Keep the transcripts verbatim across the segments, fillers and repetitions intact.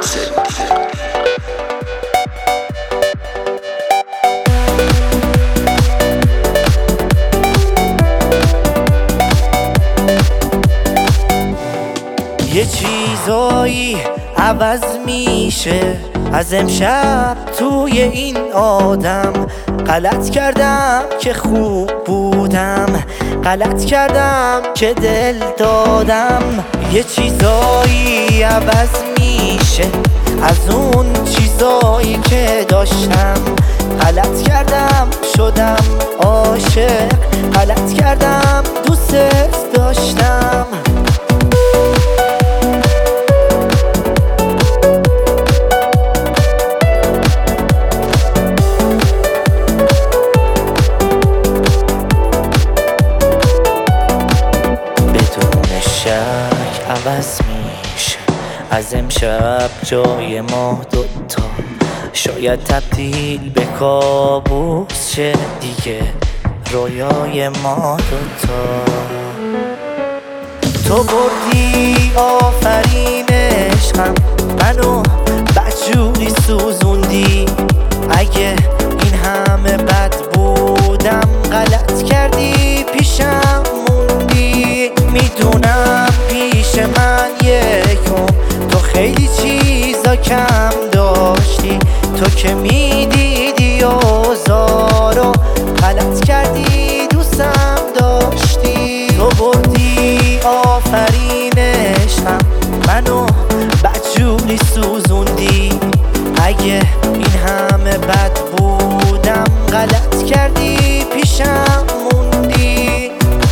یه چیزایی عوض میشه از امشب توی این آدم. غلط کردم که خوب بودم، غلط کردم که دل دادم. یه چیزایی عوض میشه از اون چیزایی که داشتم. غلط کردم شدم عاشق، غلط کردم دوست داشتم. شک عوض میشه از امشب جای ما دوتا. شاید تبدیل به کابوس شه دیگه رویای ما دوتا. تو بردی آفرین عشقم، منو بدجوری سوزوندی. اگه این همه بد بودم غلط کردی پیشم موندی. میدونم پیش من یکم تو خیلی چیزا کم داشتی. تو که میدیدی آزارو غلط کردی دوستم داشتی. تو بردی آفرین عشقم، منو بدجوری سوزوندی. اگه این همه بد بودم غلط کردی پیشم موندی.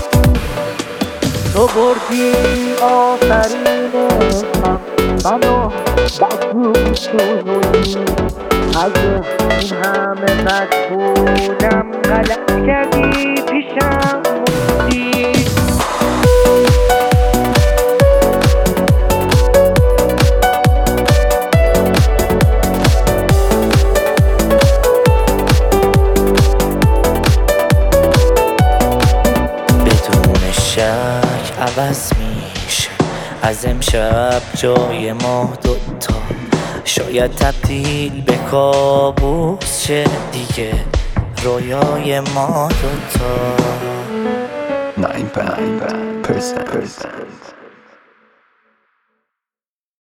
تو بردی آفرین عشقم، منو بدجوری سوزوندی. اگه این همه بد بودم غلط کردی پیشم موندی. بدون شک عوض میشه از امشب جای ما دوتا. شاید تبدیل به کابوس شه دیگه رویای ما دوتا. نود و پنج درصد